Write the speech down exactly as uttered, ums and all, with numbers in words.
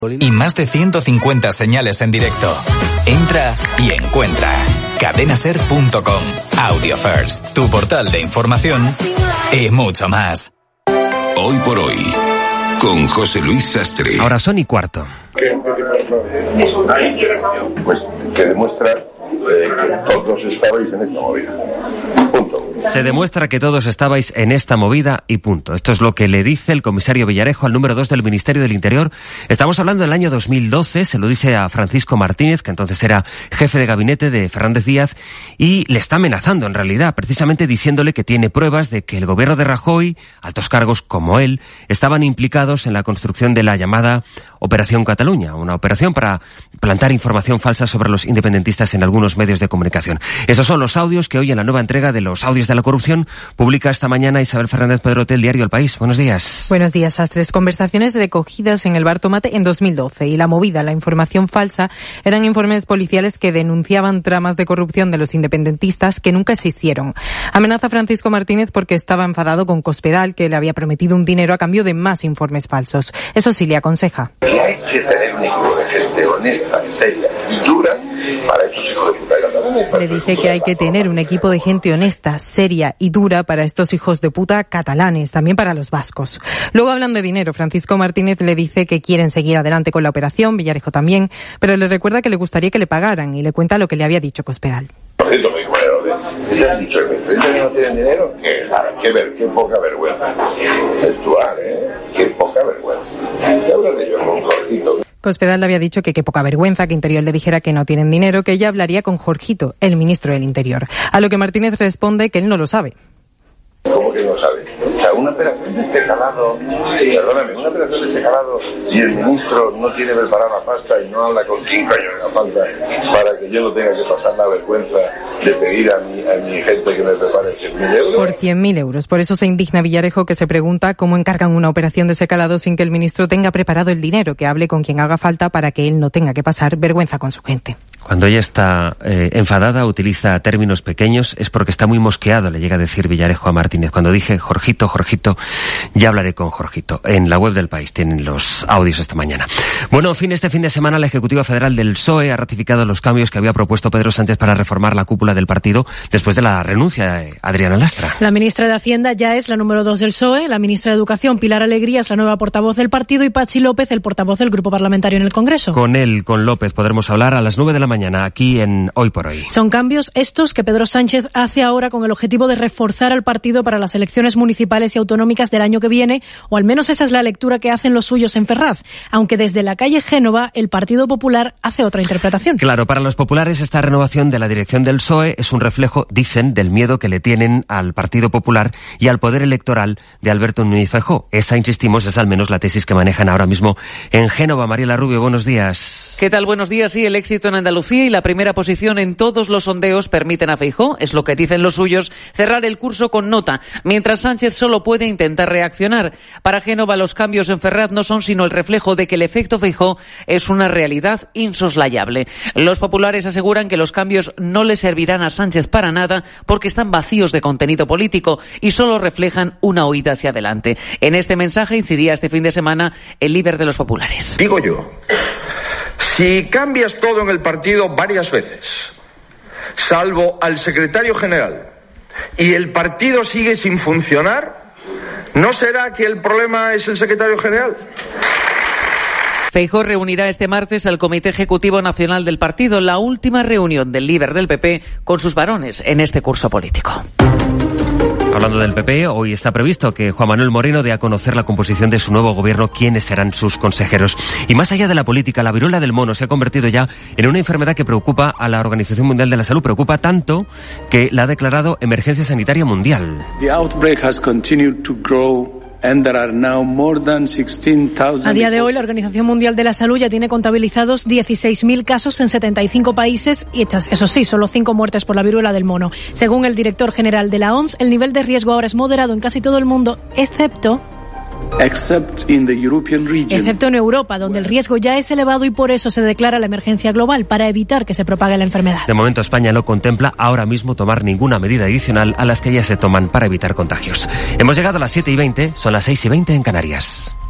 Y más de ciento cincuenta señales en directo. Entra y encuentra cadenaser punto com. Audio First, tu portal de información y mucho más. Hoy por hoy, con José Luis Sastre. Ahora son y cuarto. Pues que demuestra eh, que todos estabais en esta movida. Punto. Se demuestra que todos estabais en esta movida y punto. Esto es lo que le dice el comisario Villarejo al número dos del Ministerio del Interior. Estamos hablando del año dos mil doce, se lo dice a Francisco Martínez, que entonces era jefe de gabinete de Fernández Díaz, y le está amenazando en realidad, precisamente diciéndole que tiene pruebas de que el gobierno de Rajoy, altos cargos como él, estaban implicados en la construcción de la llamada Operación Cataluña, una operación para plantar información falsa sobre los independentistas en algunos medios de comunicación. Estos son los audios que hoy en la nueva entrega de los audios de la corrupción publica esta mañana Isabel Fernández Pedrote, el diario El País. Buenos días. Buenos días, Sastres. Conversaciones recogidas en el Bar Tomate en dos mil doce y la movida, la información falsa, eran informes policiales que denunciaban tramas de corrupción de los independentistas que nunca existieron. Amenaza Francisco Martínez porque estaba enfadado con Cospedal, que le había prometido un dinero a cambio de más informes falsos. Eso sí le aconseja. Y hay que tener un equipo de gente honesta, seria y dura para estos hijos de puta catalanes. Le dice que hay que tener un equipo de gente honesta, seria y dura para estos hijos de puta catalanes, también para los vascos. Luego hablan de dinero. Francisco Martínez le dice que quieren seguir adelante con la operación, Villarejo también, pero le recuerda que le gustaría que le pagaran y le cuenta lo que le había dicho Cospedal. Por cierto, me dijo, ¿le han dicho que ustedes no tienen dinero? Qué, qué, ver, qué poca vergüenza. Actuar, ¿eh? Qué poca vergüenza. ¿Qué hablas de yo con Jorgito? Cospedal le había dicho que qué poca vergüenza que Interior le dijera que no tienen dinero, que ella hablaría con Jorgito, el ministro del Interior. A lo que Martínez responde que él no lo sabe. ¿Cómo que no sabe? O sea, una operación de este calado, sí, perdóname, una operación de este calado y el ministro no tiene preparada la pasta y no habla con cinco años de la falta para que yo no tenga que pasar la vergüenza de pedir a mi, a mi gente que me prepare cien mil euros. Por cien mil euros. Por eso se indigna Villarejo, que se pregunta cómo encargan una operación de ese calado sin que el ministro tenga preparado el dinero, que hable con quien haga falta para que él no tenga que pasar vergüenza con su gente. Cuando ella está eh, enfadada, utiliza términos pequeños, es porque está muy mosqueado, le llega a decir Villarejo a Martínez. Cuando dije Jorgito, Jorgito, ya hablaré con Jorgito. En la web del País tienen los audios esta mañana. Bueno, en fin, este fin de semana la Ejecutiva Federal del P S O E ha ratificado los cambios que había propuesto Pedro Sánchez para reformar la cúpula del partido después de la renuncia de Adriana Lastra. La ministra de Hacienda ya es la número dos del P S O E, la ministra de Educación, Pilar Alegría, es la nueva portavoz del partido y Patxi López, el portavoz del grupo parlamentario en el Congreso. Con él, con López, podremos hablar a las nueve de la mañana aquí en Hoy por Hoy. Son cambios estos que Pedro Sánchez hace ahora con el objetivo de reforzar al partido para las elecciones municipales y autonómicas del año que viene, o al menos esa es la lectura que hacen los suyos en Ferraz, aunque desde la calle Génova el Partido Popular hace otra interpretación. Claro, para los populares esta renovación de la dirección del P S O E es un reflejo, dicen, del miedo que le tienen al Partido Popular y al poder electoral de Alberto Núñez Feijóo. Esa, insistimos, es al menos la tesis que manejan ahora mismo en Génova. Mariela Rubio, buenos días. ¿Qué tal? Buenos días. Sí, el éxito en Andalucía y la primera posición en todos los sondeos permiten a Feijóo, es lo que dicen los suyos, cerrar el curso con nota, mientras Sánchez solo puede intentar reaccionar. Para Génova los cambios en Ferraz no son sino el reflejo de que el efecto Feijóo es una realidad insoslayable. Los populares aseguran que los cambios no le servirán a Sánchez para nada porque están vacíos de contenido político y solo reflejan una huida hacia adelante. En este mensaje incidía este fin de semana el líder de los populares. Digo yo, si cambias todo en el partido varias veces, salvo al secretario general, y el partido sigue sin funcionar, ¿no será que el problema es el secretario general? Feijóo reunirá este martes al Comité Ejecutivo Nacional del partido, la última reunión del líder del P P con sus varones en este curso político. Hablando del P P, hoy está previsto que Juan Manuel Moreno dé a conocer la composición de su nuevo gobierno, quiénes serán sus consejeros. Y más allá de la política, la viruela del mono se ha convertido ya en una enfermedad que preocupa a la Organización Mundial de la Salud. Preocupa tanto que la ha declarado emergencia sanitaria mundial. The outbreak has continued to grow. And there are now more than sixteen thousand. A día de hoy, la Organización Mundial de la Salud ya tiene contabilizados dieciséis mil casos en setenta y cinco países y hechas, eso sí, solo cinco muertes por la viruela del mono. Según el director general de la O M S, el nivel de riesgo ahora es moderado en casi todo el mundo, excepto Except in the European region. Excepto en Europa, donde el riesgo ya es elevado y por eso se declara la emergencia global, para evitar que se propague la enfermedad. De momento, España no contempla ahora mismo tomar ninguna medida adicional a las que ya se toman para evitar contagios. Hemos llegado a las siete y veinte, son las seis y veinte en Canarias.